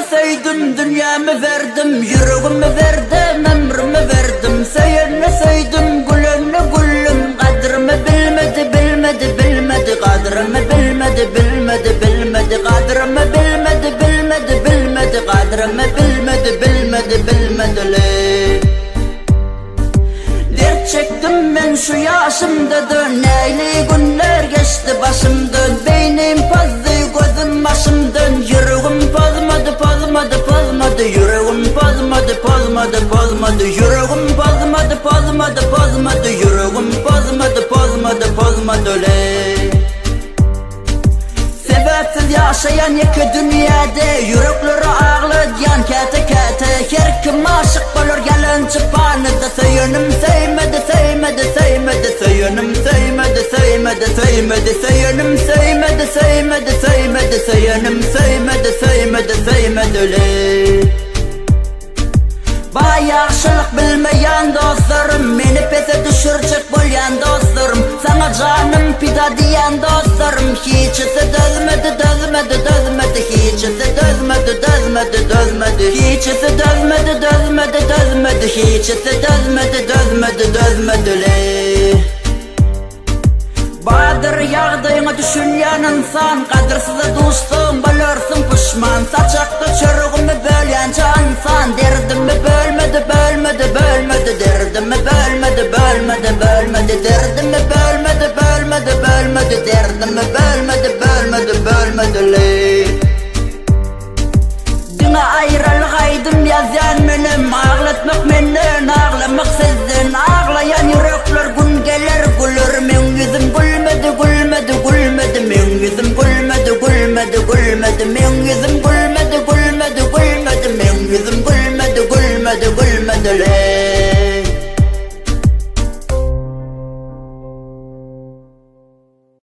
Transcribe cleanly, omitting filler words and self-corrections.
Seydin dünyamı verdim, yüreğimi verdim, ömrümü verdim. Seyirne seydim, gülünü güllüm. Kadrımı bilmedi, bilmedi, bilmedi. Kadrımı bilmedi, bilmedi, bilmedi. Kadrımı bilmedi, bilmedi, bilmedi. Kadrımı bilmedi, bilmedi, bilmedi le. Dert çektim ben şu yaşımda da, neyli günler geçti başımdan. Beynim pazdı, gözüm başımdan. Yüreğim pazmadı, pazmadı, pazmadı. Yüreğim pazmadı, pazmadı, pazmadı. Yüreğim pazmadı, pazmadı, pazmadı. Yüreğim pazmadı, pazmadı, pazmadı le. Sebepsiz yaşayan iki dünyada, yürekleri ağlayan kete kete. Her kim aşık olur gelen çıpanıda. Söyünüm sevmedi, sevmedi, sevmedi. Söyünüm sevmedi, sevmedi, sevmedi. Söyünüm sevmedi, sevmedi, sevmedi. Söyünüm sevmedi, sevmedi, sevmedi le. Bayakşılık bilmeyen dostlarım, beni pese düşürecek bolyan dostlarım. Sana canım pida diyen dostlarım, hiçisi dözmedi, dözmedi, dözmedi. Hiçisi dözmedi, dözmedi, dözmedi. Hiçisi dözmedi, dözmedi, dözmedi. Hiçisi dözmedi, dözmedi, dözmedi le. Badır yağdığını düşünyen insan, kadırsızı dostum bilirsin pişman. Saçakta çürüğümü bölyen insan, derdimi bölmedi, bölmedi, bölmedi. Derdimi bölmedi, bölmedi, bölmedi. Derdimi bölmedi, bölmedi, bölmedi. Derdimi bölmedi, bölmedi.